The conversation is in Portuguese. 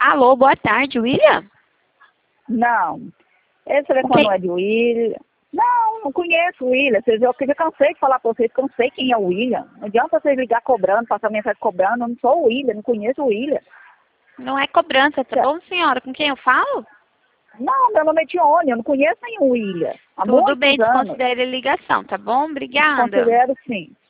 Alô, boa tarde, William? Não. Esse telefone não é de William. Não conheço o William. Eu já cansei de falar para vocês que eu não sei quem é o William. Não adianta vocês ligar cobrando, passar mensagem cobrando. Eu não sou o William, não conheço o William. Não é cobrança, tá bom, senhora? Com quem eu falo? Não, meu nome é Tione, eu não conheço nenhum William. Há Tudo muitos bem, anos. desconsidere a ligação, tá bom? Obrigada. Considero sim.